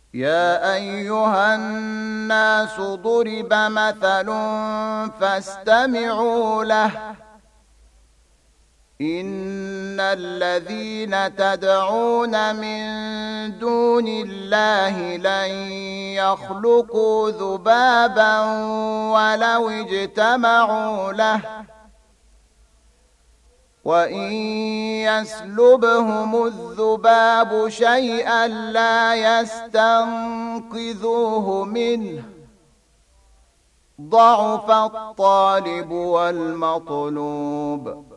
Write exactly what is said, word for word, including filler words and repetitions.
يا أيها الناس ضرب مثل فاستمعوا له إن الذين تدعون من دون الله لن يخلقوا ذبابا ولو اجتمعوا له وإن يسلبهم الذباب شيئا لا يستنقذوه منه ضعف الطالب والمطلوب